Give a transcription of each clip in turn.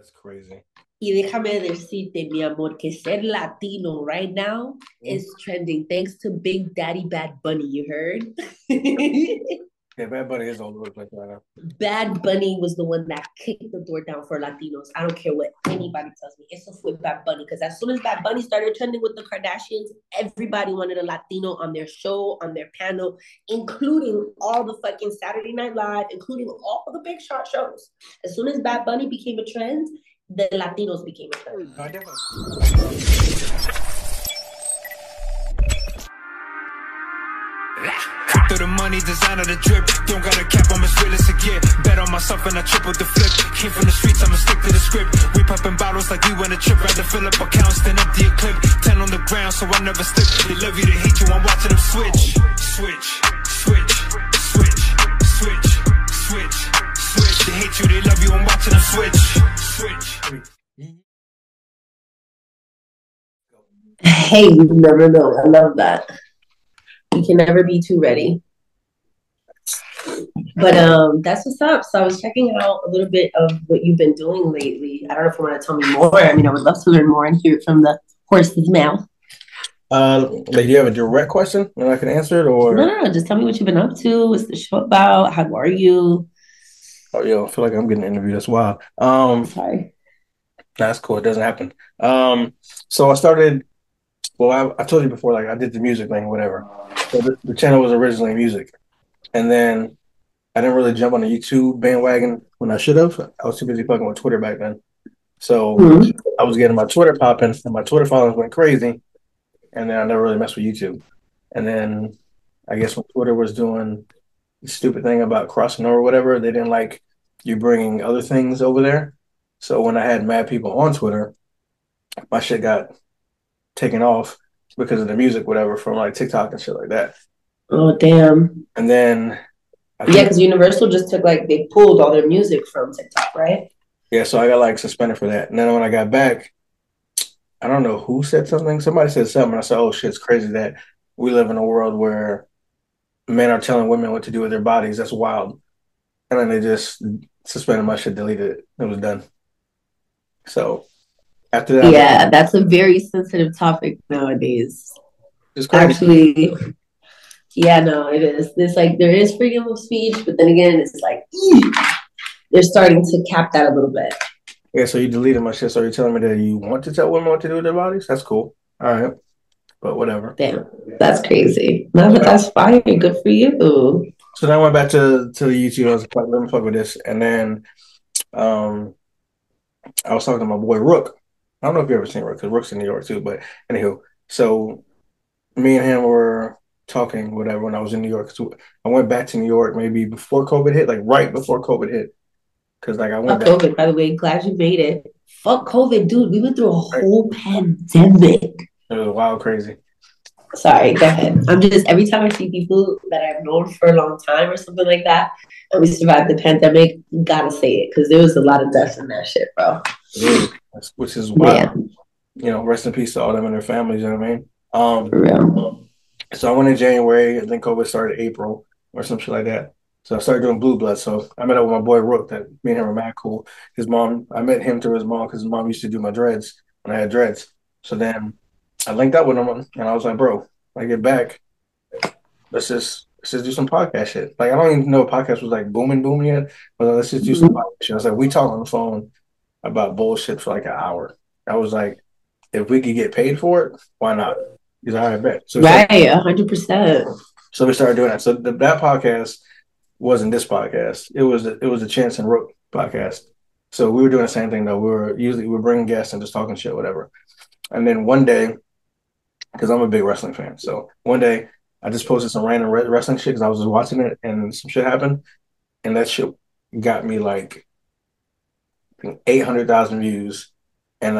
That's crazy. Y déjame decirte, mi amor, que ser Latino right now Mhm. is trending thanks to Big Daddy Bad Bunny. You heard? Yeah, Bad Bunny is all over the place right now. Bad Bunny was the one that kicked the door down for Latinos. I don't care what anybody tells me. It's with Bad Bunny because as soon as Bad Bunny started trending with the Kardashians, everybody wanted a Latino on their show, on their panel, including all the fucking Saturday Night Live, including all the big shot shows. As soon as Bad Bunny became a trend, the Latinos became a trend. No, I definitely. Through the money, designer the drip. Don't got a cap, I'm as real as it get. Bet on myself and I tripled the flip. Came from the streets, I'ma stick to the script. We popping bottles like we went a trip. Rather fill up accounts than empty a clip. 10 on the ground, so I never slip. They love you, they hate you, I'm watching them switch. Switch, switch, switch, switch, switch, switch. They hate you, they love you, I'm watching them switch. Switch. Hey, you never know. I love that. You can never be too ready. But that's what's up. So I was checking out a little bit of what you've been doing lately. I don't know if you want to tell me more. I mean, I would love to learn more and hear it from the horse's mouth. Like, you have a direct question and I can answer it, or No, just tell me what you've been up to. What's the show about? How are you? oh, I feel like I'm getting interviewed. That's wild. Sorry. That's cool. It doesn't happen. So I started. Well, I told you before, like I did the music thing, whatever. So the channel was originally music, and then I didn't really jump on the YouTube bandwagon when I should have. I was too busy fucking with Twitter back then. So Mhm. I was getting my Twitter popping, and my Twitter followers went crazy. And then I never really messed with YouTube. And then I guess when Twitter was doing the stupid thing about crossing over or whatever, they didn't like you bringing other things over there. So when I had mad people on Twitter, my shit got taken off because of the music, whatever, from like TikTok and shit like that. Oh, damn. And then I Yeah, think, because Universal just took they pulled all their music from TikTok, right? yeah, so I got like suspended for that. And then when I got back, I don't know who said something. Somebody said something. And I said, oh shit, it's crazy that we live in a world where men are telling women what to do with their bodies. That's wild. And then they just suspended my shit, deleted it. It was done. So after that, Yeah, that's a very sensitive topic nowadays. it's crazy. Actually, yeah, no, it is. It's like there is freedom of speech, but then again, it's like they're starting to cap that a little bit. Yeah, so you deleted my shit. So you're telling me that you want to tell women what to do with their bodies? That's cool. All right, but whatever. Damn, that's crazy. No, but that's fire. Good for you. So then I went back to the YouTube. I was like, let me fuck with this. And then um, I was talking to my boy Rook. I don't know if you ever seen Rook because Rook's in New York too. But anywho, so me and him were talking, whatever, when I was in New York. So I went back to New York maybe before COVID hit, like right before COVID hit. Because like I went Fuck back, COVID, by the way. Glad you made it. Fuck COVID, dude. We went through a right? whole pandemic. It was wild, crazy. Sorry, go ahead. I'm just every time I see people that I've known for a long time or something like that, and we survived the pandemic, gotta say it because there was a lot of deaths in that shit, bro. Which is wild. Yeah, Rest in peace to all them and their families. You know what I mean? for real. So I went in January, and then COVID started April or some shit like that. So I started doing Blue Blood. So I met up with my boy Rook. That me and him were mad cool. His mom, I met him through his mom because his mom used to do my dreads when I had dreads. So then I linked up with him, and I was like, bro, when I get back, let's just do some podcast shit. Like I don't even know if podcast was like booming yet, but let's just do some Mhm. podcast shit. I was like, we talk on the phone about bullshit for like an hour. I was like, if we could get paid for it, why not? He's like, all right, bet. Right, 100%. So we started doing that. So that podcast wasn't this podcast. It was a Chance and Rook podcast. So we were doing the same thing though. We were bringing guests and just talking shit, whatever. And then one day, because I'm a big wrestling fan, so one day I just posted some random wrestling shit because I was just watching it and some shit happened, and that shit got me like 800,000 views, and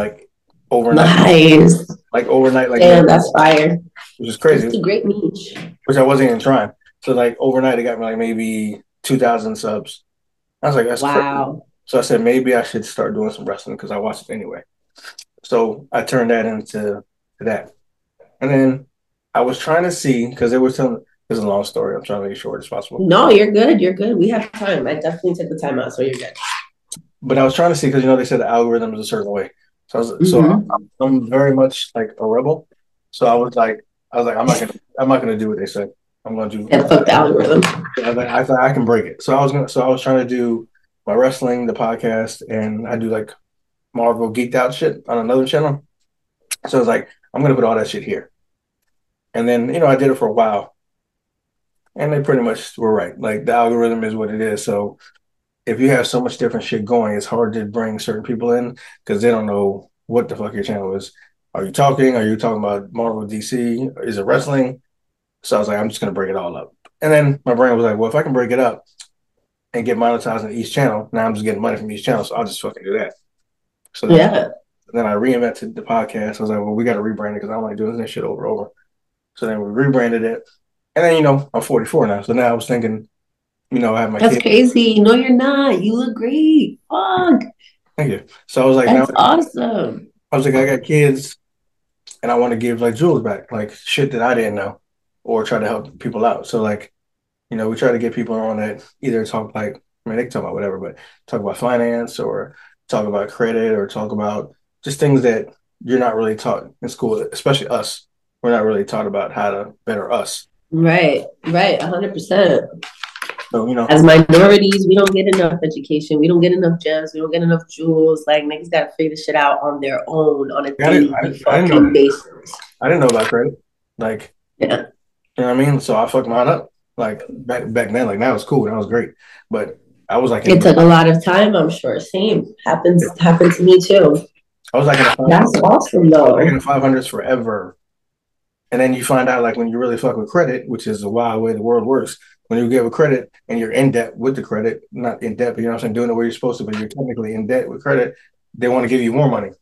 Nice. overnight, like Damn, that's fire. which is That's crazy, a great niche. which I wasn't even trying. So like overnight, it got me like maybe 2,000 subs. I was like, that's crazy. Wow. So I said maybe I should start doing some wrestling because I watch it anyway. So I turned that into that, and then I was trying to see because they were telling. This is a long story. I'm trying to make it short as possible. No, you're good. You're good. We have time. I definitely took the time out, so you're good. but I was trying to see because they said the algorithm is a certain way. So Mm-hmm. I'm very much like a rebel. So I was like I'm not gonna do what they said. I'm gonna do. And fuck the algorithm. I thought I can break it. So I was trying to do my wrestling, the podcast, and I do like Marvel geeked out shit on another channel. So I was like, I'm gonna put all that shit here. And then I did it for a while, and they pretty much were right. Like the algorithm is what it is. So if you have so much different shit going, it's hard to bring certain people in because they don't know what the fuck your channel is. Are you talking? Are you talking about Marvel, DC? Is it wrestling? So I was like, I'm just gonna break it all up. And then my brain was like, well, if I can break it up and get monetized on each channel, now I'm just getting money from each channel, so I'll just fucking do that. So then I reinvented the podcast. I was like, well, we got to rebrand it because I don't like doing this shit over and over. So then we rebranded it. And then, I'm 44 now. So now I was thinking, I have my That's kids. crazy. No, you're not. You look great. Fuck. Thank you. So I was like, That's awesome. I was like, I got kids and I want to give like jewels back, like shit that I didn't know or try to help people out. So like, we try to get people on that either talk like, they can talk about whatever, but talk about finance or talk about credit or talk about just things that you're not really taught in school, especially us. We're not really taught about how to better us. Right, 100%. So, as minorities, we don't get enough education. We don't get enough gems. We don't get enough jewels. Like, niggas got to figure this shit out on their own on a daily fucking basis. I didn't know about credit. Like, yeah. You know what I mean? So I fucked mine up. Like, back then, like, that was cool. That was great. But I was like... It took a lot of time, I'm sure. Same. Happened to me, too. I was like... That's awesome, though. I was like in the 500s forever. And then you find out, like, when you really fuck with credit, which is a wild way the world works, when you get with credit and you're in debt with the credit, not in debt, but what I'm saying, doing it where you're supposed to, but you're technically in debt with credit, they want to give you more money.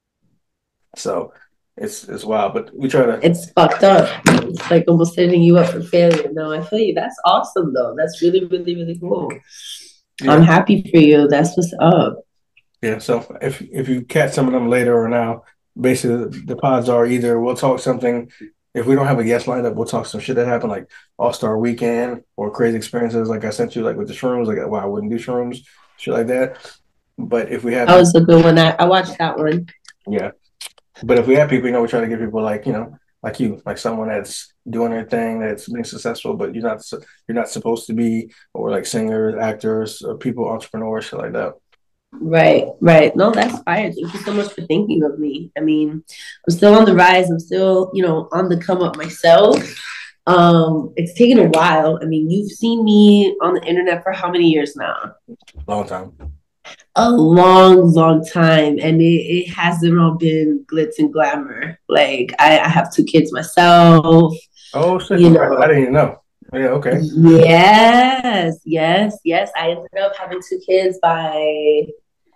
So it's wild, but we try to... It's fucked up. It's like almost setting you up for failure. No, I feel you. That's awesome, though. That's really, really, really cool. Yeah. I'm happy for you. That's what's up. Yeah, so if you catch some of them later or now, basically the pods are either we'll talk something... If we don't have a guest lined up, we'll talk some shit that happened, like All-Star Weekend or crazy experiences, like I sent you, like with the shrooms, like why I wouldn't do shrooms, shit like that. But if we have... That was a good one. I watched that one. Yeah. But if we have people, we try to get people like, like you, like someone that's doing their thing, that's being successful, but you're not supposed to be, or like singers, actors, or people, entrepreneurs, shit like that. Right. No, that's fire. Thank you so much for thinking of me. I mean, I'm still on the rise. I'm still, on the come up myself. It's taken a while. I mean, you've seen me on the internet for how many years now? Long time. A long time. And it hasn't all been glitz and glamour. Like, I have 2 kids myself. Oh, shit. I didn't even know. Yeah, okay. Yes. I ended up having 2 kids by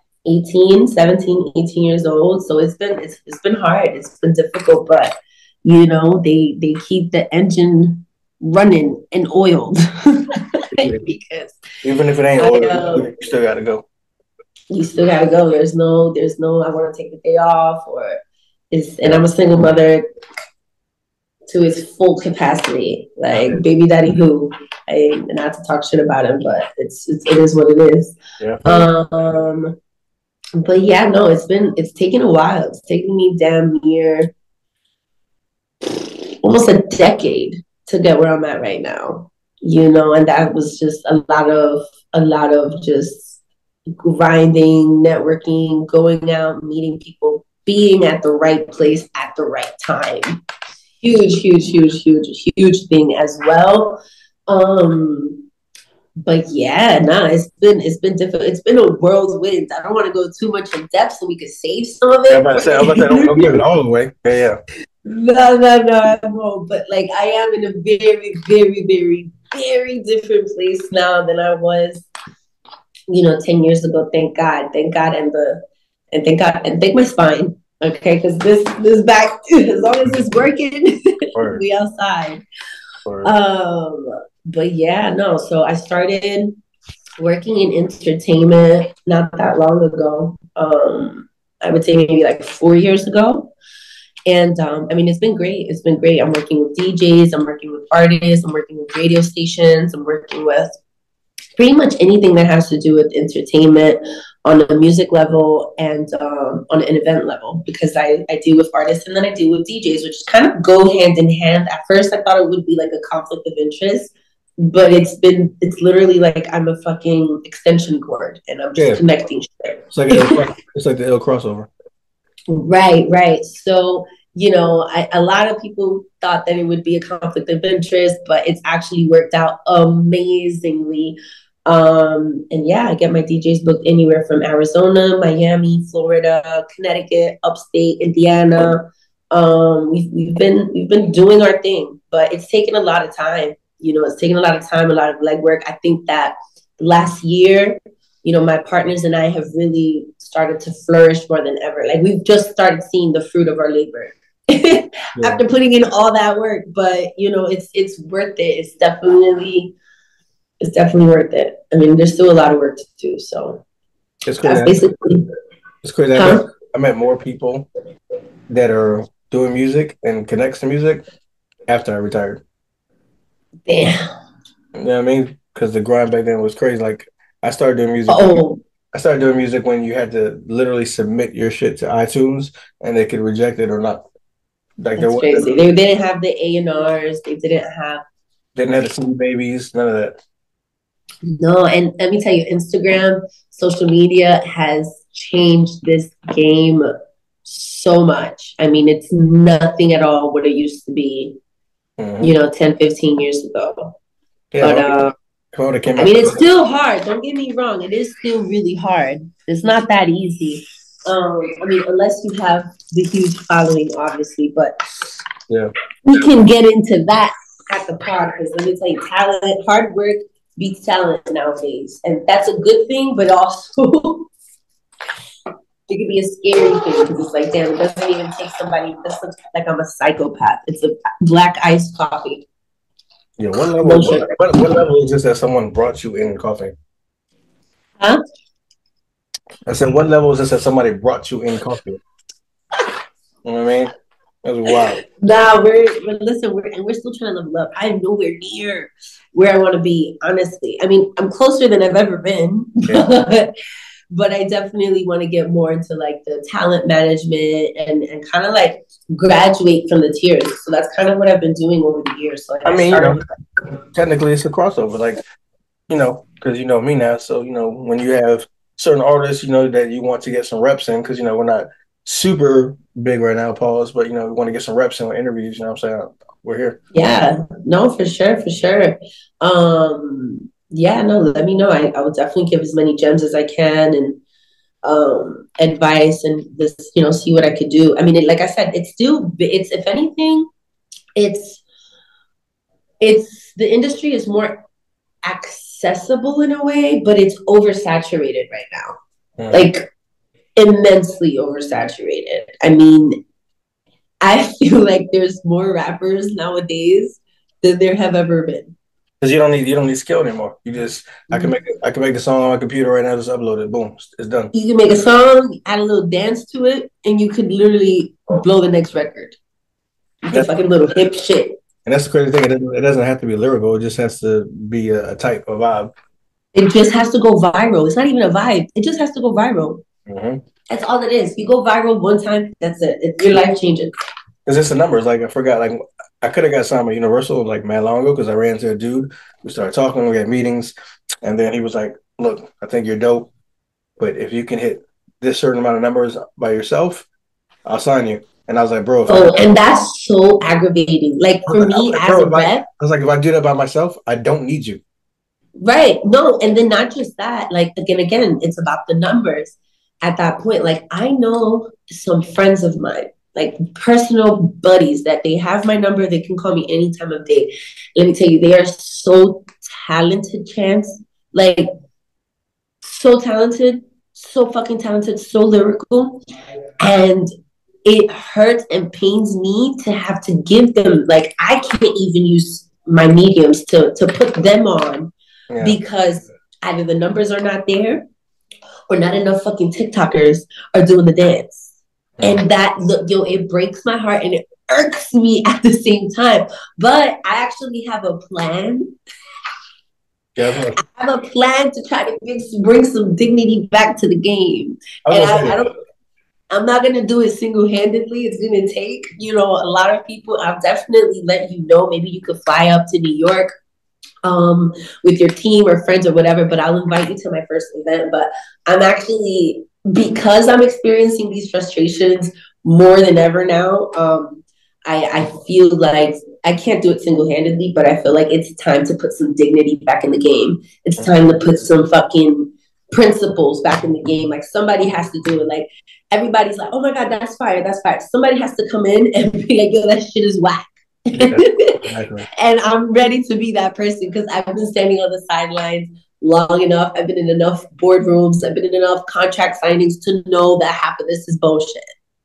17, 18 years old. So it's been hard. It's been difficult, but they keep the engine running and oiled. Because even if it ain't oiled, you still gotta go. You still gotta go. There's no I want to take the day off and I'm a single mother to his full capacity. Like baby daddy who not to talk shit about him, but it is what it is. Yeah. But yeah, no, it's taken a while. It's taken me damn near almost a decade to get where I'm at right now. And that was just a lot of just grinding, networking, going out, meeting people, being at the right place at the right time. Huge thing as well. But yeah, it's been difficult. It's been a whirlwind. I don't want to go too much in depth so we could save some of it. I'm about to say, don't give it all away. Yeah. No, I won't. But like, I am in a very, very, very, very different place now than I was, 10 years ago. Thank God, and thank God, and thank my spine. Okay, because this back, as long as it's working, we outside. But yeah, no. So I started working in entertainment not that long ago. I would say maybe like 4 years ago. And I mean, it's been great. I'm working with DJs. I'm working with artists. I'm working with radio stations. I'm working with pretty much anything that has to do with entertainment. on a music level and on an event level, because I deal with artists and then I deal with DJs, which kind of go hand in hand. At first, I thought it would be like a conflict of interest, but it's literally like I'm a fucking extension cord and I'm just connecting shit. It's like the ill crossover. Right. So, you know, a lot of people thought that it would be a conflict of interest, but it's actually worked out amazingly. And yeah, I get my DJs booked anywhere from Arizona, Miami, Florida, Connecticut, upstate, Indiana. We've been doing our thing, but it's taken a lot of time. You know, it's taken a lot of time, a lot of legwork. I think that last year, you know, my partners and I have really started to flourish more than ever. Like we've just started seeing the fruit of our labor after putting in all that work. But you know, it's worth it. It's definitely worth it. I mean, there's still a lot of work to do. So it's crazy. Basically, it's crazy. I met more people that are doing music and connects to music after I retired. Damn. You know what I mean? Because the grind back then was crazy. Like I started doing music. I started doing music when you had to literally submit your shit to iTunes and they could reject it or not. Like that's crazy. They didn't have the A&Rs. They didn't have the CD babies. None of that. No, and let me tell you, Instagram, social media has changed this game so much. I mean, it's nothing at all what it used to be, you know, 10, 15 years ago. Yeah, but, I mean, it's still hard. Don't get me wrong. It is still really hard. It's not that easy. I mean, unless you have the huge following, obviously, but we can get into that at the pod, because let me tell you, talent, hard work, beats talent nowadays, and that's a good thing, but also it could be a scary thing, because it's like, damn, it doesn't even take somebody. This looks like I'm a psychopath. It's a black iced coffee. Yeah, what level is this that someone brought you in coffee? Huh? I said, what level is this that somebody brought you in coffee? You know what I mean? That's wild. Nah, we're still trying to level up. I'm nowhere near where I want to be, honestly. I mean, I'm closer than I've ever been, but I definitely want to get more into like the talent management and kind of like graduate from the tiers. So that's kind of what I've been doing over the years. So like, I mean, technically it's a crossover, like, you know, because you know me now. So, you know, when you have certain artists, you know, that you want to get some reps in, because, you know, we're not super big right now, pause, but, you know, we want to get some reps in with interviews, you know what I'm saying? We're here. Yeah, no, for sure. Yeah, no, let me know. I will definitely give as many gems as I can and advice and this, you know, see what I could do. I mean, like I said, it's if anything, it's the industry is more accessible in a way, but it's oversaturated right now. Like immensely oversaturated. I mean, I feel like there's more rappers nowadays than there have ever been. Because you don't need skill anymore. You just I can make a song on my computer right now, just upload it, boom, it's done. You can make a song, add a little dance to it, and you could literally blow the next record. That's fucking little hip shit. And that's the crazy thing. It doesn't have to be lyrical. It just has to be a type of vibe. It just has to go viral. It's not even a vibe. It just has to go viral. Mm-hmm. That's all it is. You go viral one time, that's it. It's your life changing. It's just the numbers. Like I forgot. Like I could have got signed by Universal like mad long ago because I ran into a dude. We started talking. We had meetings, and then he was like, "Look, I think you're dope, but if you can hit this certain amount of numbers by yourself, I'll sign you." And I was like, "Bro." And that's so aggravating. Like for me, as a rep, I was like, if I do that by myself, I don't need you. Right. No, and then not just that. Like again, it's about the numbers. At that point, like I know some friends of mine, like personal buddies, that they have my number. They can call me any time of day. Let me tell you, they are so talented, Chance. Like so talented, so fucking talented, so lyrical. And it hurts and pains me to have to give them, like I can't even use my mediums to put them on because either the numbers are not there or not enough fucking TikTokers are doing the dance. And that, it breaks my heart and it irks me at the same time. But I actually have a plan Yeah, I have a plan to try to bring some dignity back to the game. And I don't. I'm not gonna do it single-handedly. It's gonna take, a lot of people. I'll definitely let you know. Maybe you could fly up to New York, with your team or friends or whatever. But I'll invite you to my first event. But I'm actually, because I'm experiencing these frustrations more than ever now. I feel like I can't do it single-handedly, but I feel like it's time to put some dignity back in the game. It's time to put some fucking principles back in the game. Like, somebody has to do it. Like, everybody's like, oh my God, that's fire, that's fire. Somebody has to come in and be like, yo, that shit is whack. Yeah, exactly. And I'm ready to be that person because I've been standing on the sidelines long enough. I've been in enough boardrooms. I've been in enough contract signings to know that half of this is bullshit.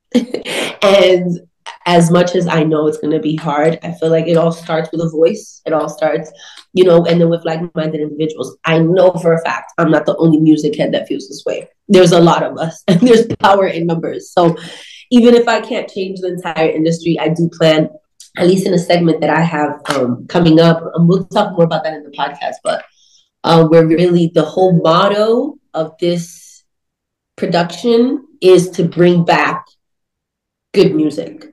And as much as I know it's going to be hard, I feel like it all starts with a voice. It all starts, and then with like-minded individuals. I know for a fact I'm not the only music head that feels this way. There's a lot of us, and there's power in numbers. So even if I can't change the entire industry, I do plan, at least in a segment that I have coming up. We'll talk more about that in the podcast, but where really the whole motto of this production is to bring back good music.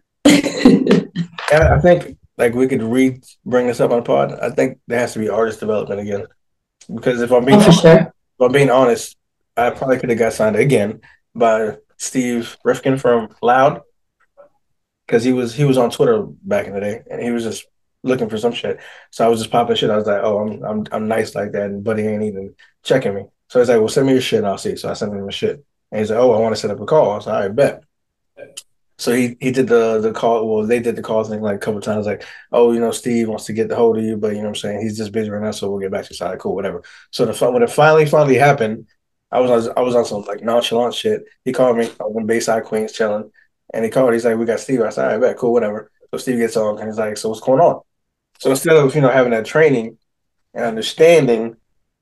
Yeah, I think like we could bring this up on pod. I think there has to be artist development again, because if I'm being honest, I probably could have got signed again by Steve Rifkin from Loud, because he was on Twitter back in the day and he was just looking for some shit. So I was just popping shit. I was like, oh, I'm nice like that, and Buddy ain't even checking me. So he's like, well, send me your shit and I'll see. So I sent him his shit, and he's like, oh, I want to set up a call. I was like, all right, bet. So he did the call. Well, they did the call thing like a couple of times, like, oh, Steve wants to get the hold of you, but you know what I'm saying, he's just busy right now, so we'll get back to you. So cool, whatever. So when it finally happened, I was on some like nonchalant shit. He called me. I was in Bayside, Queens, chilling, and he called. He's like, we got Steve. I said, all right, bet, cool, whatever. So Steve gets on and he's like, so what's going on? So instead of having that training and understanding,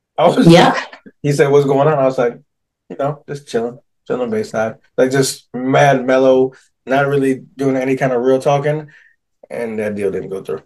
he said, what's going on? I was like, just chilling Bayside, like just mad mellow. Not really doing any kind of real talking, and that deal didn't go through.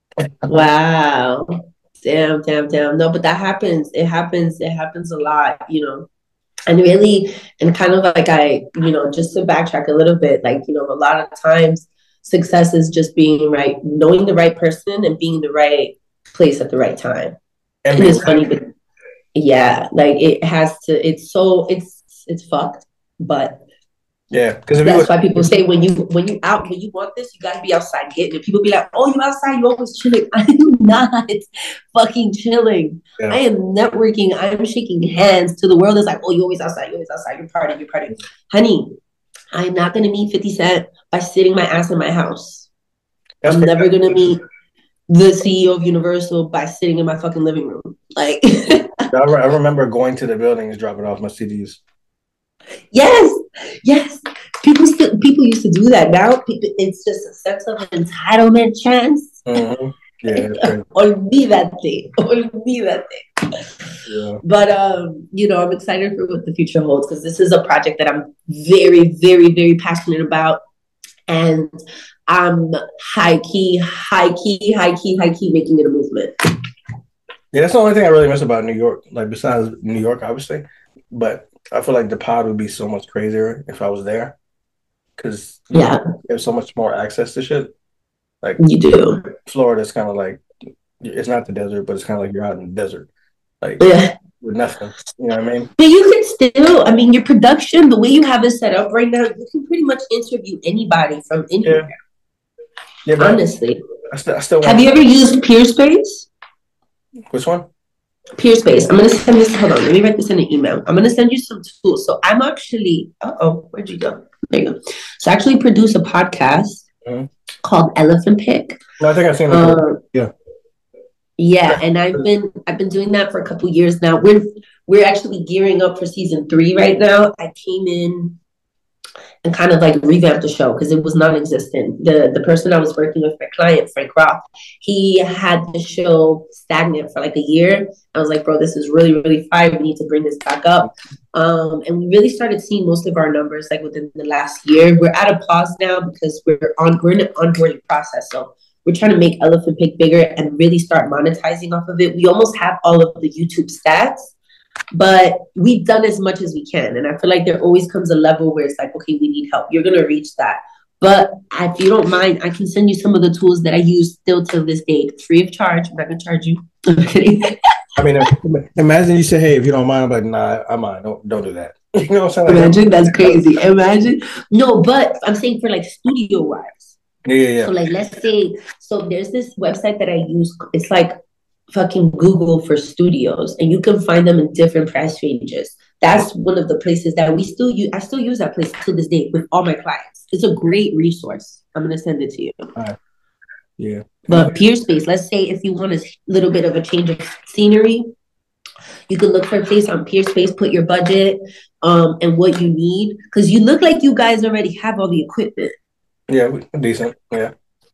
Wow. Damn. No, but that happens. It happens a lot, And really, and kind of like just to backtrack a little bit, like, a lot of times success is just being right, knowing the right person and being in the right place at the right time. And it's funny, but yeah, like it has to, it's fucked, but yeah, because that's why people say when you want this, you got to be outside getting it. People be like, "Oh, you outside? You always chilling?" I'm not fucking chilling. Yeah. I am networking. I'm shaking hands to the world. Is like, "Oh, you always outside. You're partying." Honey, I'm not gonna meet 50 Cent by sitting my ass in my house. I'm never gonna meet the CEO of Universal by sitting in my fucking living room. Like, I remember going to the buildings, dropping off my CDs. Yes. People used to do that. Now it's just a sense of entitlement chance. Mm-hmm. Yeah. Olvídate. Yeah. But I'm excited for what the future holds, because this is a project that I'm very, very, very passionate about, and I'm high key making it a movement. Yeah, that's the only thing I really miss about New York. Like, besides New York, obviously, but I feel like the pod would be so much crazier if I was there, because there's so much more access to shit. Like, you do. Florida's kind of like, it's not the desert, but it's kind of like you're out in the desert, like with nothing. You know what I mean? But you can still, your production, the way you have it set up right now, you can pretty much interview anybody from anywhere. Yeah, honestly. I still have you ever used Peerspace? Which one? Peerspace. I'm going to send this. Hold on. Let me write this in an email. I'm going to send you some tools. So I'm actually, where'd you go? There you go. So I actually produce a podcast called Elephant Pick. No, I think I've seen it. Yeah. And I've been doing that for a couple years now. We're actually gearing up for season 3 right now. I came in and kind of like revamped the show because it was non-existent. The person I was working with, my client, Frank Roth, he had the show stagnant for like a year. I was like, bro, this is really, really fire. We need to bring this back up. And we really started seeing most of our numbers like within the last year. We're at a pause now because we're in an onboarding process. So we're trying to make Elephant Pig bigger and really start monetizing off of it. We almost have all of the YouTube stats, but we've done as much as we can. And I feel like there always comes a level where it's like, okay, we need help. You're going to reach that. But if you don't mind, I can send you some of the tools that I use still till this day, free of charge. I'm not going to charge you. I mean, imagine you say, hey, if you don't mind, I'm like, nah, I mind. Don't do that. You know what I'm saying? Like, imagine, that's crazy. Imagine. No, but I'm saying for like studio wise. Yeah. So like, let's say, so there's this website that I use. It's like fucking Google for studios, and you can find them in different price ranges. That's one of the places that we still use. I still use that place to this day with all my clients. It's a great resource. I'm going to send it to you. All right. Yeah. But Peerspace, let's say if you want a little bit of a change of scenery, you can look for a place on Peerspace, put your budget and what you need. Because you look like you guys already have all the equipment. Yeah, we're decent. Yeah.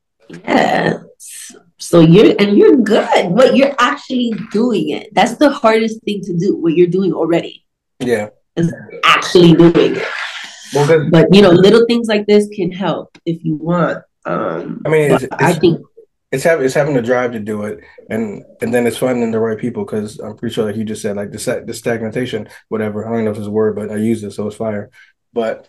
Yeah. So you're good. But you're actually doing it. That's the hardest thing to do, what you're doing already. Yeah. Is actually doing it. Well, but little things like this can help if you want. I mean, I think it's having the drive to do it, and then it's finding the right people, because I'm pretty sure, like you just said, like the stagnation, whatever. I don't know if it's a word, but I use it, so it's fire. But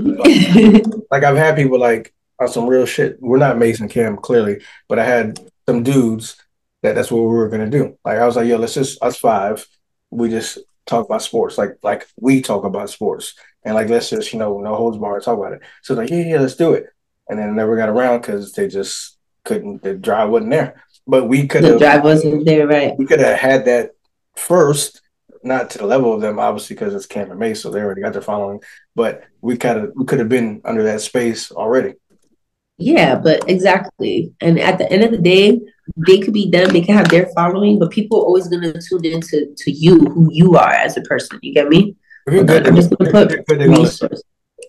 like I've had people like on some real shit. We're not Mason Cam clearly, but I had some dudes that's what we were gonna do. Like I was like, yo, let's just us five. We just talk about sports, like we talk about sports, and like let's just no holds barred talk about it. So like yeah, let's do it, and then never got around because they just couldn't. The drive wasn't there. But we could have. The drive wasn't there, right? We could have had that first, not to the level of them, obviously, because it's Cam and Mace, so they already got their following. But we could have been under that space already. Yeah, but exactly. And at the end of the day, they could be them, they can have their following, but people are always gonna tune into you, who you are as a person. You get me? If you're good, I'm just gonna put resources.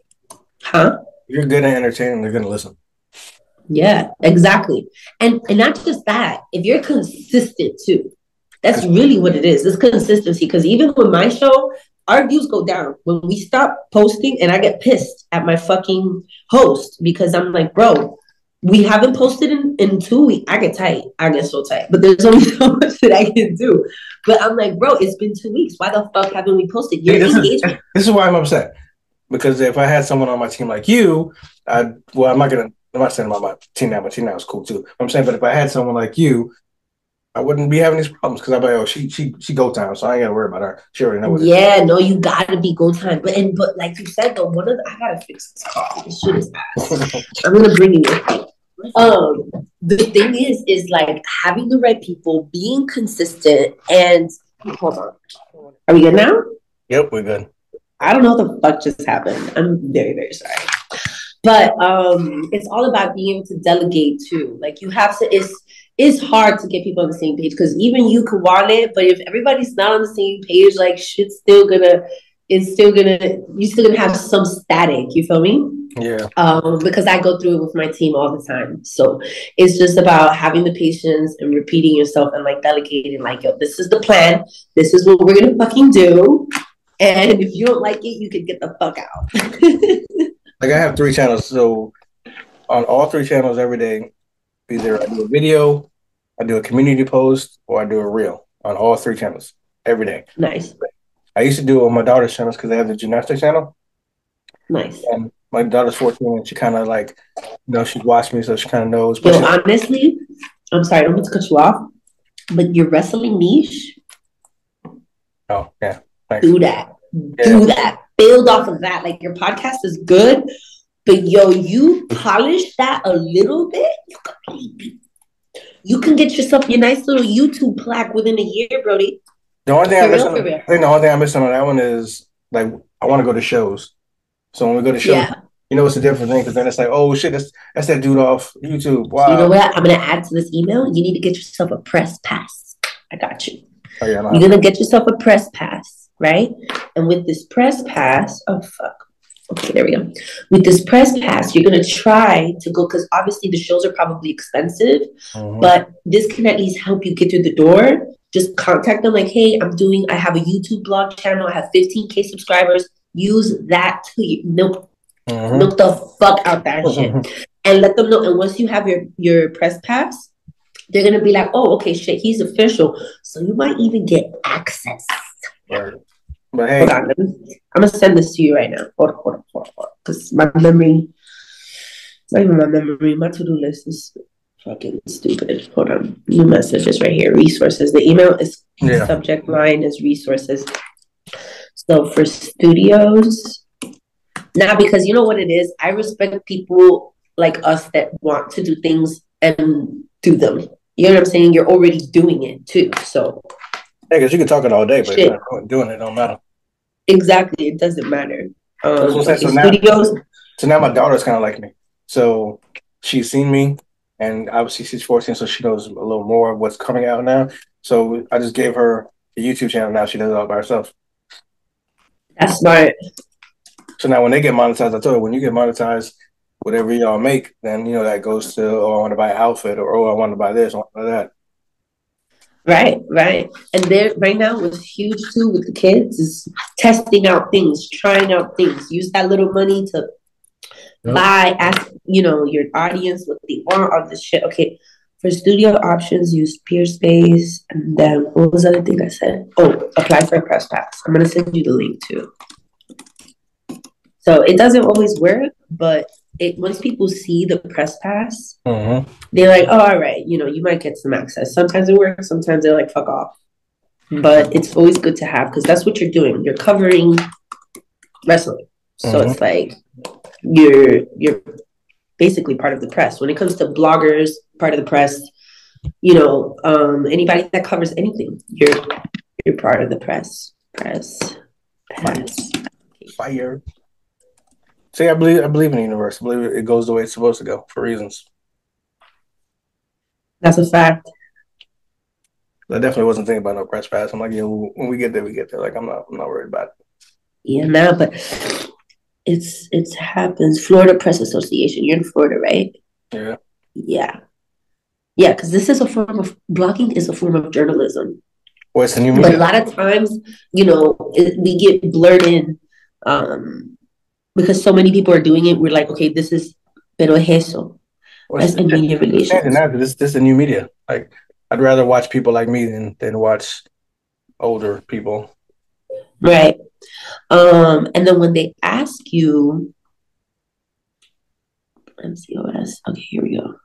Huh? If you're good at entertaining, they're gonna listen. Yeah, exactly. And not just that, if you're consistent too, that's really what it is. It's consistency. Because even with my show, our views go down when we stop posting, and I get pissed at my fucking host because I'm like, bro, we haven't posted in 2 weeks. I get tight. I get so tight. But there's only so much that I can do. But I'm like, bro, it's been 2 weeks. Why the fuck haven't we posted? This is why I'm upset. Because if I had someone on my team like you, I'm not saying about my team now. My team now is cool too. I'm saying, but if I had someone like you, I wouldn't be having these problems, because I'd be like, oh, she go time, so I ain't gotta worry about her. She already knows. Yeah, no, you gotta be go time. But like you said though, I gotta fix this car. This shit is ass. I'm gonna bring you with me. The thing is like having the right people, being consistent, and hold on. Are we good now? Yep, we're good. I don't know what the fuck just happened. I'm very, very sorry. But it's all about being able to delegate too. Like you have to, it's hard to get people on the same page, because even you could want it, but if everybody's not on the same page, like you're still gonna have some static. You feel me? Yeah. Because I go through it with my team all the time. So it's just about having the patience and repeating yourself and like delegating, like, yo, this is the plan. This is what we're gonna fucking do. And if you don't like it, you can get the fuck out. Like I have 3 channels, so on all 3 channels every day, either I do a video, I do a community post, or I do a reel on all 3 channels every day. Nice. I used to do it on my daughter's channels because they have the gymnastics channel. Nice. And my daughter's 14, and she kind of like, she's watched me, so she kind of knows. Yo, honestly, I'm sorry, I don't mean to cut you off, but your wrestling niche. Oh, yeah. Thanks. Do that. Yeah. Do that. Build off of that. Like your podcast is good, but yo, you polish that a little bit, you can get yourself your nice little YouTube plaque within a year, Brody. The only thing I'm missing on that one is like I want to go to shows. So when we go to shows, it's a different thing, because then it's like, oh shit, that's that dude off YouTube. Wow. You know what? I'm gonna add to this email. You need to get yourself a press pass. I got you. Oh, yeah, you're gonna get yourself a press pass, right? And with this press pass, oh fuck. Okay, there we go. With this press pass, you're going to try to go, because obviously the shows are probably expensive, but this can at least help you get through the door. Just contact them like, hey, I have a YouTube blog channel. I have 15K subscribers. Use that to milk the fuck out that shit. and let them know. And once you have your press pass, they're gonna be like, oh, okay, shit, he's official. So you might even get access. Right. But hey, hold on, I'm gonna send this to you right now. Hold on. Because my memory, not even my memory, my to-do list is fucking stupid. Hold on. New messages right here. Resources. The email is subject line is resources. So for studios, now because you know what it is, I respect people like us that want to do things and do them. You know what I'm saying? You're already doing it too. So yeah, because you can talk it all day, but if you're not doing it, don't matter. Exactly, it doesn't matter. Okay, so studios. Now my daughter's kind of like me. So she's seen me, and obviously she's 14, so she knows a little more of what's coming out now. So I just gave her a YouTube channel. Now she does it all by herself. That's smart. So now when they get monetized, I told her, when you get monetized, whatever y'all make, then, that goes to, oh, I want to buy an outfit, or, oh, I want to buy this, I want to buy that. Right. And there right now what's huge too with the kids is testing out things, trying out things. Use that little money to buy, ask, your audience what they want on this shit. Okay. For studio options, use Peerspace. And then what was the other thing I said? Oh, apply for a press pass. I'm gonna send you the link too. So it doesn't always work, but once people see the press pass, they're like, oh, all right, you might get some access. Sometimes it works, sometimes they're like, fuck off. But it's always good to have because that's what you're doing. You're covering wrestling. So it's like you're basically part of the press. When it comes to bloggers, part of the press, anybody that covers anything, you're part of the press. Press. Fire. See, I believe in the universe. I believe it goes the way it's supposed to go for reasons. That's a fact. I definitely wasn't thinking about no press pass. I'm like, when we get there, we get there. Like, I'm not worried about it. Yeah, no, but it happens. Florida Press Association. You're in Florida, right? Yeah. Yeah, because this is a form of blogging is a form of journalism. Well, it's a new media. But a lot of times, we get blurred in. Because so many people are doing it, we're like, okay, this is pero es eso. That's in media relations. This is a new media. Like, I'd rather watch people like me than watch older people. Right. And then when they ask you, MCOS. Okay, here we go.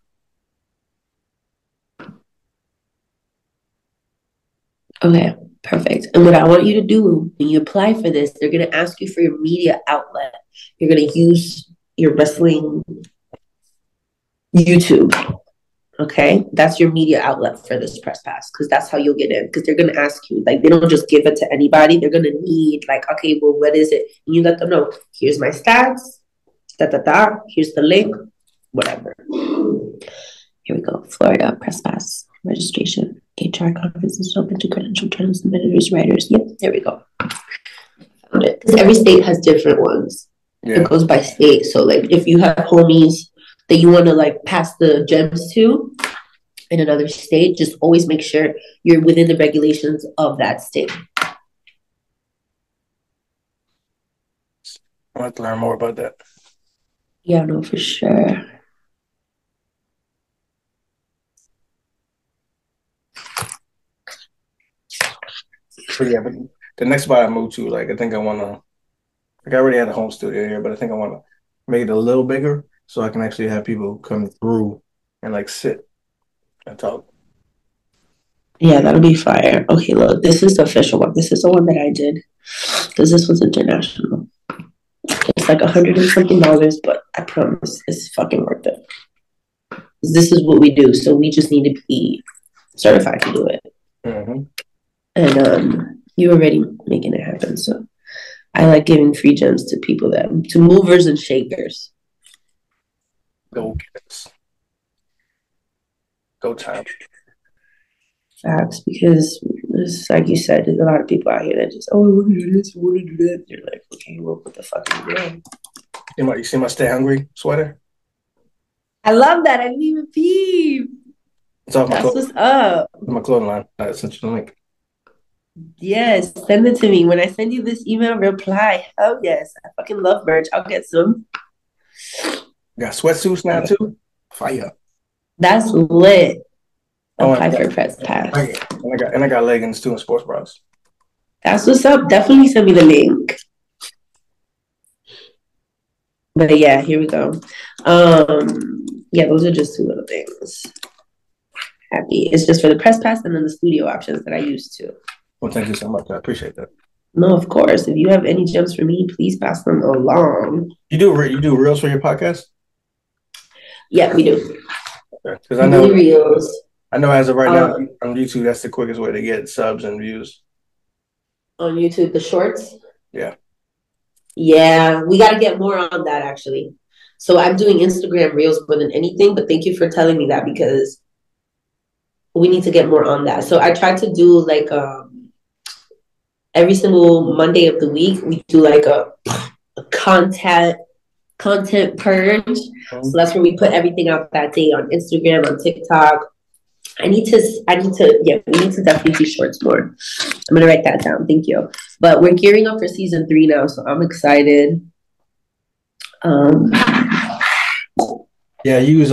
Okay. Perfect. And what I want you to do when you apply for this, they're going to ask you for your media outlet. You're going to use your wrestling YouTube. Okay. That's your media outlet for this press pass because that's how you'll get in. Because they're going to ask you, like, they don't just give it to anybody. They're going to need, like, okay, well, what is it? And you let them know, here's my stats, here's the link, whatever. Here we go. Florida press pass registration. HR conference is open to credentialed journalists and editors, writers. Yep, there we go. Found it. Because every state has different ones. Yeah. It goes by state. So, like, if you have homies that you want to, like, pass the gems to in another state, just always make sure you're within the regulations of that state. I'll have to learn more about that. Yeah, no, for sure. But the next spot I moved to, like, I think I want to, like, I already had a home studio here, but I think I want to make it a little bigger so I can actually have people come through and, like, sit and talk. Yeah, that'll be fire. Okay, look, this is the official one. This is the one that I did because this was international. It's like $100 and something, but I promise it's fucking worth it. This is what we do, so we just need to be certified to do it. Mm-hmm. And you're already making it happen. So I like giving free gems to people to movers and shakers. Go kids. Go time. Facts, because it's like you said, there's a lot of people out here that just, oh, I want to do this, I want to do that. You're like, okay, well, what the fuck are you doing? You see my Stay Hungry sweater? I love that. I didn't even peep. It's off my what's up. My clothing line. I sent you the link. Yes, send it to me. When I send you this email, reply. Oh, yes. I fucking love merch. I'll get some. Got sweatsuits now too. Fire. That's lit. Oh, Apply for press pass. And I got leggings too and sports bras. That's what's up. Definitely send me the link. But yeah, here we go. Yeah, those are just two little things. Happy. It's just for the press pass and then the studio options that I used to. Well, thank you so much. I appreciate that. No, of course. If you have any gems for me, please pass them along. You do reels for your podcast? Yeah, we do. Because I know reels. I know as of right now on YouTube, that's the quickest way to get subs and views. On YouTube, the shorts? Yeah. Yeah, we got to get more on that actually. So I'm doing Instagram reels more than anything, but thank you for telling me that because we need to get more on that. So I try to do like every single Monday of the week, we do like a content purge. Mm-hmm. So that's where we put everything out that day on Instagram, on TikTok. We need to definitely do shorts more. I'm gonna write that down. Thank you. But we're gearing up for season 3 now, so I'm excited. Yeah, use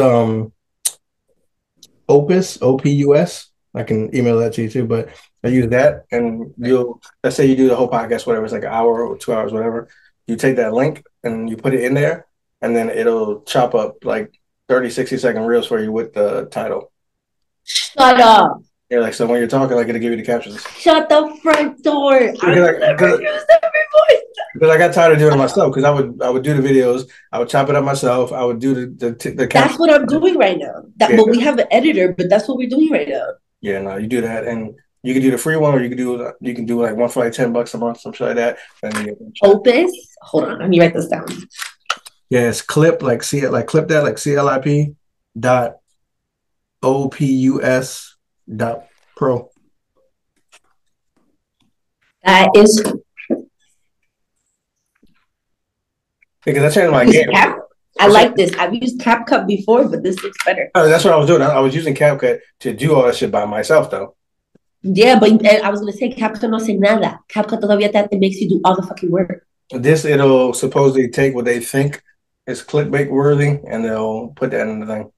Opus, OPUS. I can email that to you too, but I use that, and let's say you do the whole podcast, whatever, it's like an hour or 2 hours, whatever. You take that link and you put it in there, and then it'll chop up like 30, 60-second reels for you with the title. Shut up. Yeah, like so when you're talking, like it'll give you the captions. Shut the front door. Because I got tired of doing it myself. Because I would do the videos, I would chop it up myself. I would do the captions. That's what I'm doing right now. But we have an editor, but that's what we're doing right now. Yeah, no, you do that, and you can do the free one, or you can do like one for like $10 a month, some shit like that. Opus. Hold on, let me write this down. Yeah, it's clip like clip that like CLIP dot OPUS dot pro. That is because I changed my game. I like this. I've used CapCut before, but this looks better. Oh, that's what I was doing. I was using CapCut to do all that shit by myself, though. Yeah, but I was gonna say CapCut no hace nada. CapCut todavía te makes you do all the fucking work. It'll supposedly take what they think is clickbait worthy, and they'll put that in the thing.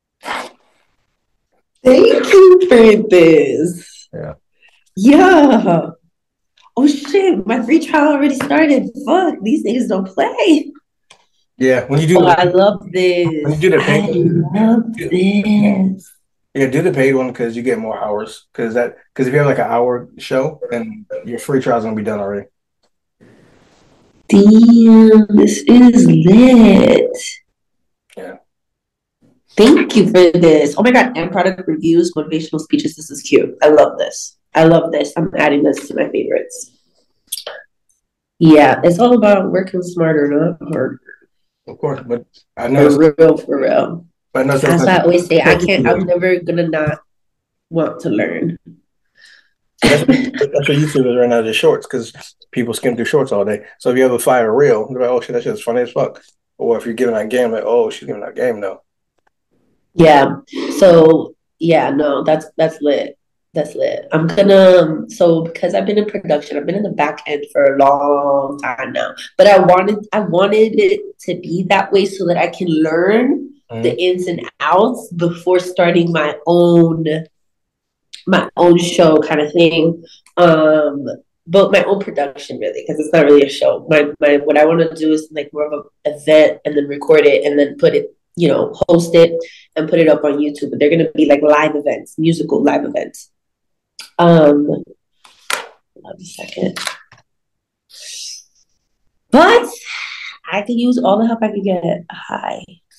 Thank you for this. Yeah. Yeah. Oh shit! My free trial already started. Fuck, these niggas don't play. Yeah, when you do. I love this. When you do the paid, I love this. Yeah, do the paid one because you get more hours. Because if you have like an hour show, then your free trial is gonna be done already. Damn, this is lit. Yeah. Thank you for this. Oh my god, and product reviews, motivational speeches. This is cute. I love this. I'm adding this to my favorites. Yeah, it's all about working smarter, not harder. Of course, but I know for real. But no, that's what I always say. I'm never gonna not want to learn. That's what YouTube is right now, the shorts, because people skim through shorts all day. So if you have a fire reel, they're like, oh shit, that shit's funny as fuck. Or if you're giving that game, like, oh, she's giving that game though. Yeah. So yeah, no, that's lit. That's lit. I'm gonna because I've been in production, I've been in the back end for a long time now. But I wanted it to be that way so that I can learn the ins and outs before starting my own show kind of thing. But my own production really, because it's not really a show. My what I want to do is like more of an event and then record it and then put it, host it and put it up on YouTube. But they're gonna be like live events, musical live events. Hold on a second. But I could use all the help I could get. Hi.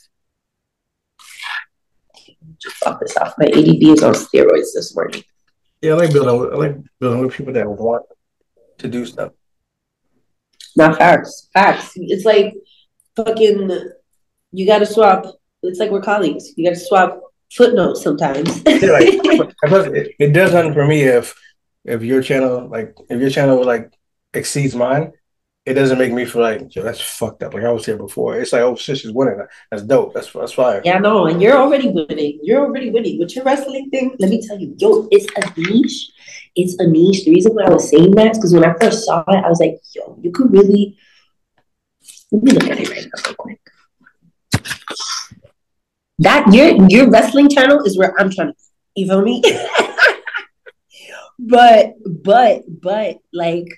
Fuck this off. My ADD is on steroids this morning. Yeah, I like building with people that want to do stuff. Not facts. It's like fucking. You got to swap. It's like we're colleagues. You got to swap footnotes sometimes. Yeah, it does nothing for me if your channel exceeds mine. It doesn't make me feel like, yo, that's fucked up. Like I was here before. It's like, oh shit, she's winning. That's dope. That's fire. Yeah, no, and you're already winning. With your wrestling thing. Let me tell you, yo, it's a niche. It's a niche. The reason why I was saying that is because when I first saw it, I was like, yo, you could really. Let me look at it right now real quick. That your wrestling channel is where I'm trying to. You feel me? but like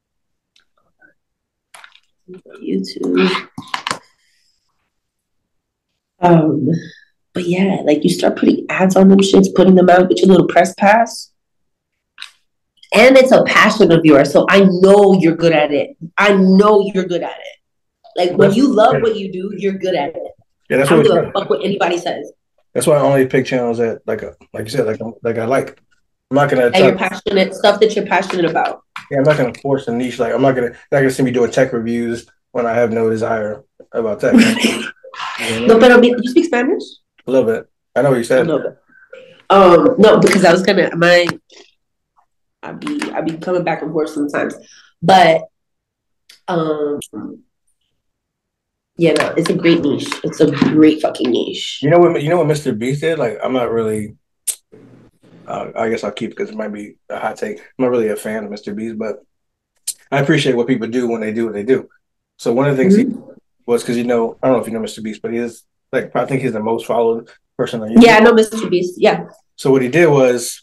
YouTube. But yeah, like you start putting ads on them shits, putting them out with your little press pass. And it's a passion of yours. So I know you're good at it. I know you're good at it. Like when you love what you do, you're good at it. Yeah, that's I what don't give a fuck what anybody says. That's why I only pick channels that like you said, like I like. I'm not gonna you're passionate stuff that you're passionate about. Yeah, I'm not gonna force a niche. Like I'm not gonna see me doing tech reviews when I have no desire about tech. No, but you speak Spanish? A little bit. I know what you said. A little bit. No, because I was gonna I'd be coming back and forth sometimes, but yeah, no, it's a great niche. It's a great fucking niche. You know what Mr. Beast did? Like I'm not really. I guess I'll keep it because it might be a hot take. I'm not really a fan of Mr. Beast, but I appreciate what people do when they do what they do. So one of the things he was because I don't know if you know Mr. Beast, but he is like I think he's the most followed person on YouTube. Yeah, I know Mr. Beast. Yeah. So what he did was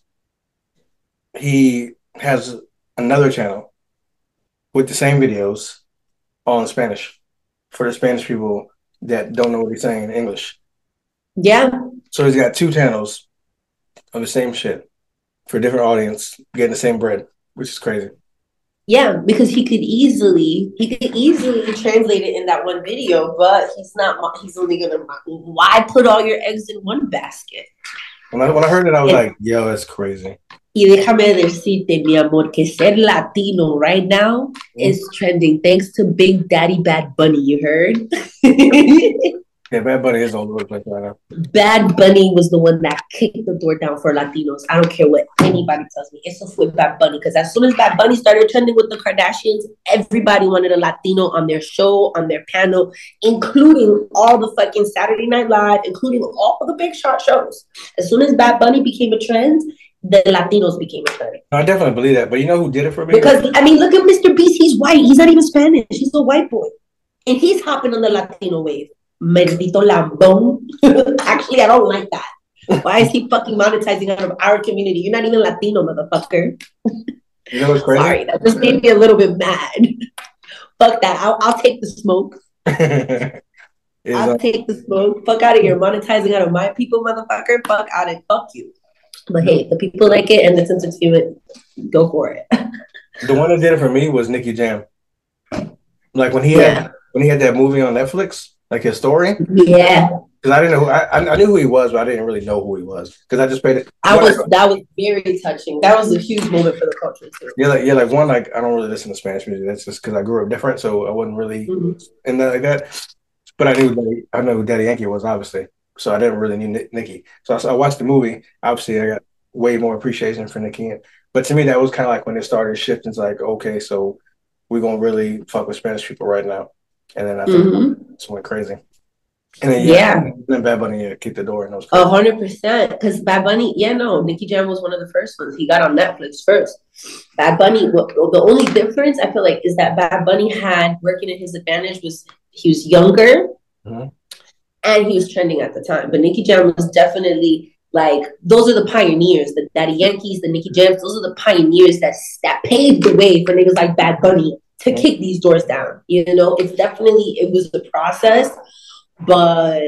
he has another channel with the same videos all in Spanish for the Spanish people that don't know what he's saying in English. Yeah. So he's got two channels of the same shit for a different audience, getting the same bread, which is crazy. Yeah, because he could easily translate it in that one video, but he's only gonna. Why put all your eggs in one basket? When I heard it, I was like, yo, that's crazy. Y déjame decirte, mi amor, que ser Latino right now is trending thanks to Big Daddy Bad Bunny, you heard? Yeah, Bad Bunny is all over the place right now. Bad Bunny was the one that kicked the door down for Latinos. I don't care what anybody tells me. Eso fue Bad Bunny. Because as soon as Bad Bunny started trending with the Kardashians, everybody wanted a Latino on their show, on their panel, including all the fucking Saturday Night Live, including all the big shot shows. As soon as Bad Bunny became a trend, the Latinos became a trend. I definitely believe that. But you know who did it for me? Because, I mean, look at Mr. Beast. He's white. He's not even Spanish. He's a white boy. And he's hopping on the Latino wave. Maldito lambón. Actually, I don't like that. Why is he fucking monetizing out of our community? You're not even Latino, motherfucker. You know what's crazy? Sorry, that just made me a little bit mad. Fuck that. I'll take the smoke. I'll take the smoke. Fuck out of here. Monetizing out of my people, motherfucker. Fuck out of fuck you. But hey, the people like it and it's entertainment. Go for it. The one that did it for me was Nicky Jam. Like when he had that movie on Netflix. Like his story? Yeah. Because I didn't know I knew who he was, but I didn't really know who he was. Because I just paid it. That was very touching. That was a huge moment for the culture too. Like I don't really listen to Spanish music. That's just because I grew up different, so I wasn't really in that like that. But I know who Daddy Yankee was, obviously. So I didn't really need Nicki. So I watched the movie. Obviously, I got way more appreciation for Nicki. But to me, that was kind of like when it started shifting. It's like, okay, so we're gonna really fuck with Spanish people right now. And then I think it went crazy. And then then Bad Bunny kicked the door and it was crazy. 100%. Because Bad Bunny, Nicky Jam was one of the first ones. He got on Netflix first. Bad Bunny, the only difference I feel like is that Bad Bunny had working in his advantage was he was younger and he was trending at the time. But Nicky Jam was definitely like, those are the pioneers, the Daddy Yankees, the Nicky Jams, those are the pioneers that paved the way for niggas like Bad Bunny to kick these doors down. You know, it was a process, but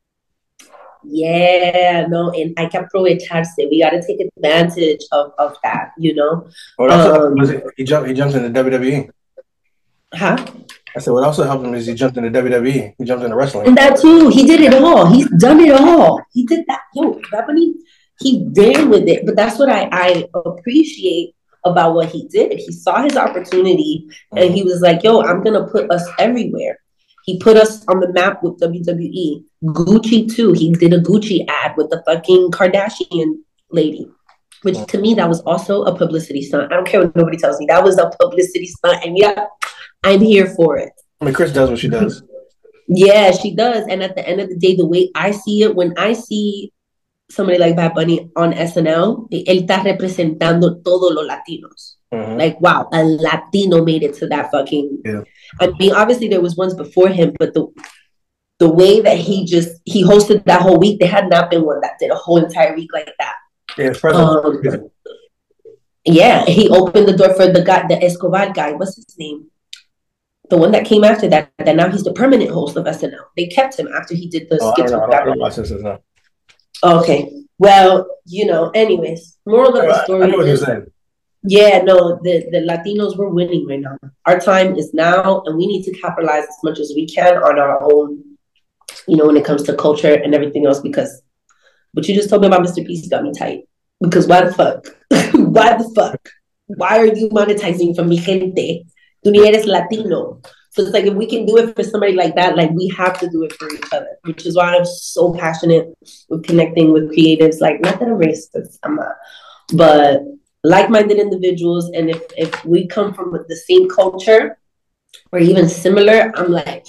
yeah, no, and hay que aprovecharse. We got to take advantage of that, you know. What also he jumped into WWE. Huh? I said what also helped him is he jumped into WWE. He jumped into wrestling. And that too. He did it all. He's done it all. He did that. Bad Bunny, he ran with it. But that's what I appreciate about what he did. He saw his opportunity and he was like, yo, I'm gonna put us everywhere. He put us on the map with WWE. Gucci too. He did a Gucci ad with the fucking Kardashian lady, which to me that was also a publicity stunt. I don't care what nobody tells me. That was a publicity stunt, and yeah, I'm here for it. I mean, Chris does what she does. Yeah, she does. And at the end of the day, the way I see it, when I see somebody like Bad Bunny on SNL, él está representando todos los latinos. Like, wow, a Latino made it to that fucking... Yeah. I mean, obviously there was ones before him, but the way that he hosted that whole week, there had not been one that did a whole entire week like that. Yeah, it's president. Yeah, he opened the door for the guy, the Escobar guy. What's his name? The one that came after that. That now he's the permanent host of SNL. They kept him after he did the skits. I don't watch this now. Okay. Well, anyways, moral of the story. I know what you're saying. Yeah, no, the Latinos, we're winning right now. Our time is now, and we need to capitalize as much as we can on our own, when it comes to culture and everything else, because what you just told me about Mr. Peace got me tight. Because why the fuck? Why the fuck? Why are you monetizing for mi gente? Tu ni eres Latino. So it's like, if we can do it for somebody like that, like, we have to do it for each other, which is why I'm so passionate with connecting with creatives. Like, not that I'm racist, I'm not, but like-minded individuals. And if we come from the same culture or even similar, I'm like,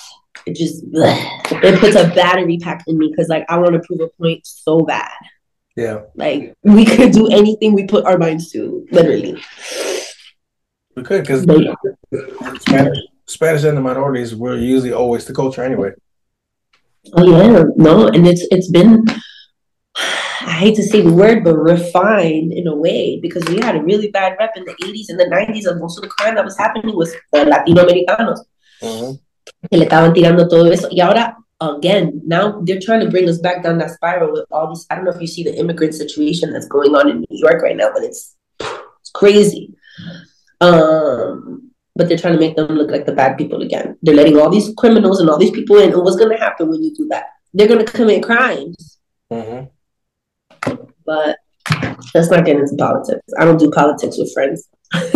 it puts a battery pack in me, because like, I want to prove a point so bad. Yeah, like, we could do anything we put our minds to, literally. We could, because Spanish and the minorities were usually always the culture anyway. Oh yeah, no, and it's been, I hate to say the word, but refined in a way, because we had a really bad rep in the 80s and the 90s, and most of the crime that was happening was the Latinoamericanos. Que le estaban tirando todo eso. Y ahora, again, now they're trying to bring us back down that spiral with all these. I don't know if you see the immigrant situation that's going on in New York right now, but it's crazy. But they're trying to make them look like the bad people again. They're letting all these criminals and all these people in. And what's going to happen when you do that? They're going to commit crimes. But let's not get into politics. I don't do politics with friends.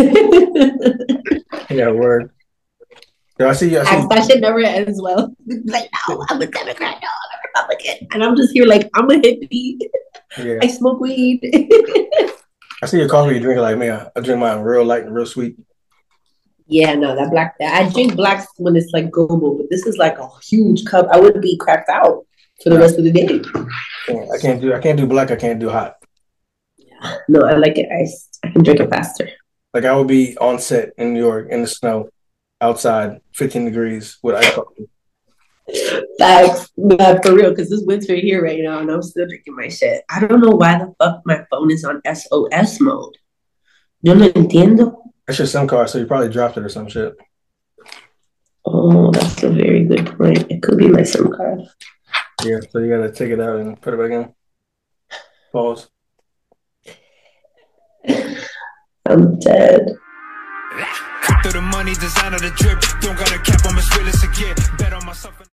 Yeah, word. Yeah, I see. That shit never ends well. Like, no, I'm a Democrat, no, I'm a Republican. And I'm just here like, I'm a hippie. Yeah. I smoke weed. I see your coffee, you drink it like me. I drink mine real light and real sweet. Yeah, no, I drink blacks when it's like gobo, but this is like a huge cup. I would be cracked out for the rest of the day. Yeah, I can't do black. I can't do hot. Yeah. No, I like it iced. I can drink it faster. Like, I would be on set in New York in the snow, outside, 15 degrees with ice coffee. Facts, but for real, because this winter here right now, and I'm still drinking my shit. I don't know why the fuck my phone is on SOS mode. Yo no entiendo. That's your SIM card, so you probably dropped it or some shit. Oh, that's a very good point. It could be my SIM card. Yeah, so you gotta take it out and put it back in. Pause. I'm dead. Cut through the money, designer the drip. Don't got a cap, I'm as real as it get. Bet on myself.